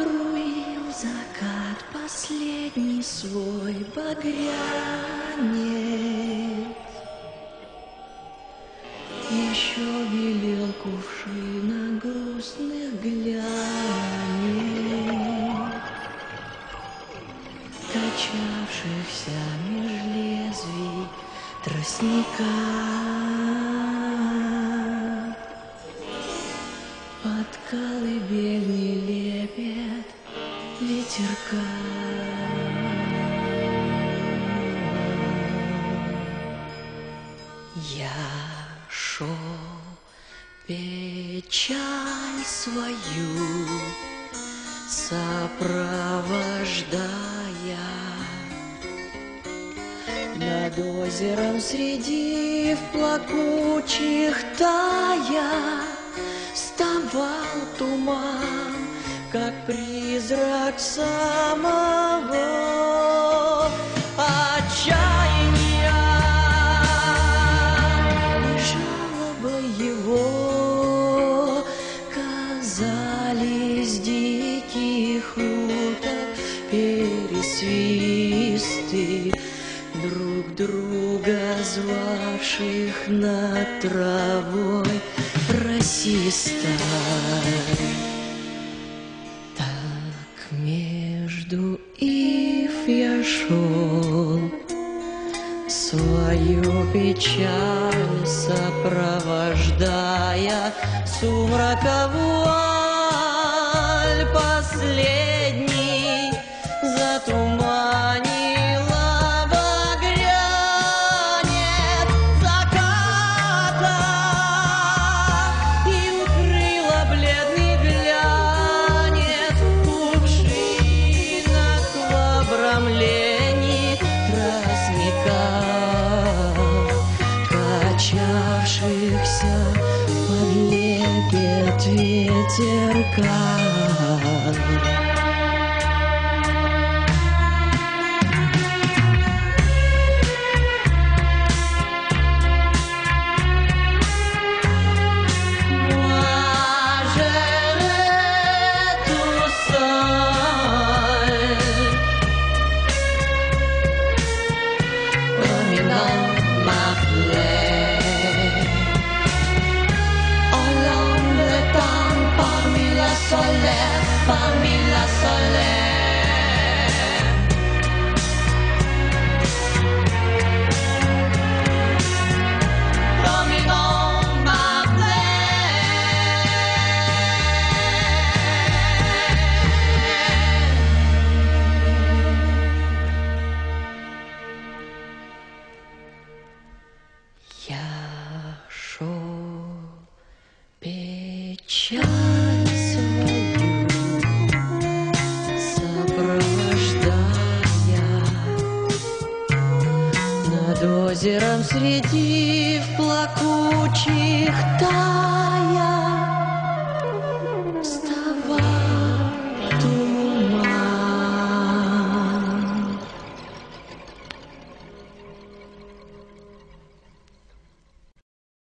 Струил закат последний свой багрянец. Еще белел кувшина грустных глянец, качавшихся меж лезвий тростника. Под колыбельный лепет ветерка. Я шел печаль свою сопровождая, над озером среди плакучих тая вставал туман, как призрак самого отчаяния. И жалоба его казались диких уток пересвисты, друг друга звавших над травой расисто. Так между ив я шел, свою печаль сопровождая, сумрака вуаль последний затуманила багрянец заката и укрыла бледный глянец кувшинок в обрамлении тростника, качавшихся под лепет ветерка. Parmi la solaire, promenons ma Я шел печаль свою сопровождая, над озером среди плакучих тайн